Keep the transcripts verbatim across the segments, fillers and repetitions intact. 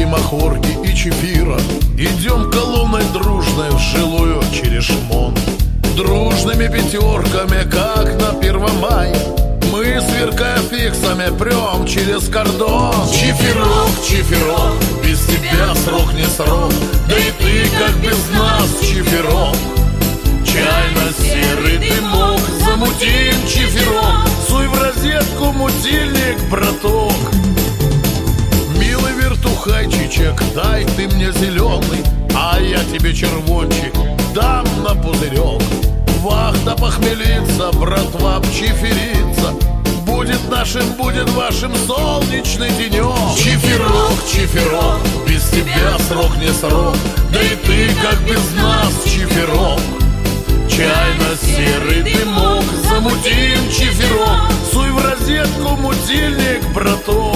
махорки и чефира. Идем колонной дружной в жилую Черешмон. Дружными пятерками, как на Первомай, мы, сверкая фиксами, прем через кордон. Чефирок, чефирок, без тебя срок не срок, да и ты, как без нас, чефирок. Чайно-серый дымок, замутим чефирок, суй в розетку мутильник, браток. Милый вертухайчичек, дай ты мне зеленый, а я тебе червончик дам на пузырек. Вахта похмелится, братва обчеферится, будет нашим, будет вашим солнечный денек. Чефирок, чефирок, без тебя срок не срок, да и ты, как без нас, чефирок. Чайно-серый дымок, замутим чефирок, суй в розетку мутильник, браток.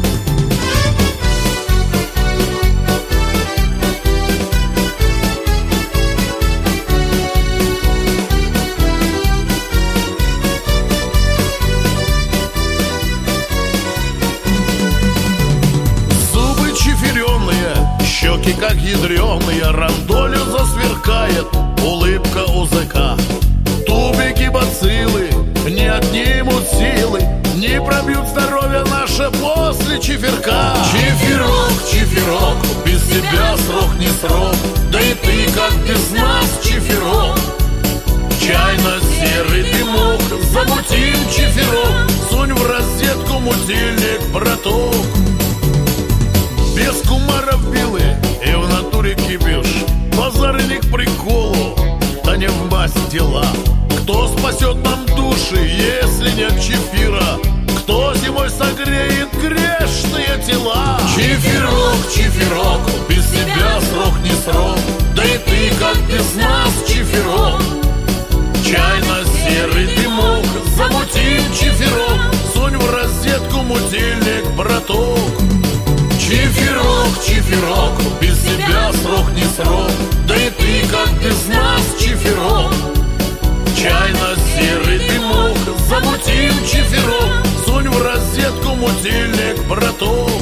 Щеки как ядреные, рандолю засверкает улыбка у зэка. Тубики бациллы не отнимут силы, не пробьют здоровье наше после чефирка. Чефирок, чефирок, без тебя срок не срок, да и ты, как без нас, чефирок. Чайно-серый дымок, замутим чефирок, сунь в розетку мутильник, браток. Без кумаров белые и в натуре кипиш, базары не к приколу, да не в масть дела. Кто спасет нам души, если нет чефира? Кто зимой согреет грешные тела? Чефирок, чефирок, без тебя срок не срок, да и ты, как без нас, чефирок. Чайно-серый дымок, замутим чефирок, сунь в розетку мутильник, браток. Чефирок, чефирок, без тебя срок не срок, да и ты, как без нас, чефирок. Чайно-серый дымок, замутим чефирок, сунь в розетку мутильник, браток.